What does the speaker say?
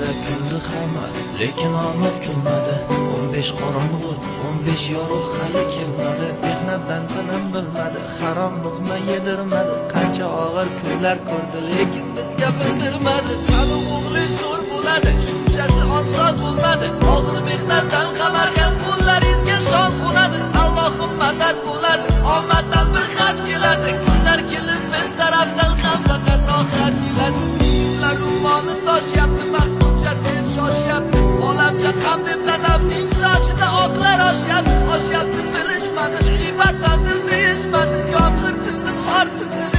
Ko'zlarda kuldi hamma, lekin omad kulmadi. 15 qorong'u, 15 yorug' hali kelmadi. Mehnatdan tinim bilmadi, harom luqma yedirmadi. Qancha og'ir kunlar ko'rdi, lekin bizga bildirmadi. Hali o'g'li zo'r bo'ladi, shunchasi onsod bo'lmadi. Og'ir mehnatdan qamargan qo'llaringizga shon qo'nadi. Allohim madad bo'ladi, omaddan bir xat keladi. Kunlar kelib biz tarafdan ham faqat rohat keladi. Kunlar rumoni toshyapti, vaqtcha tez shoshyapti. Olamcha qam deb dadamning sochida oqlar oshyapti. Oshyapti bilishmadi, g'iybatdan dil deyishmadi. Yomg'ir tildi, qor tildi,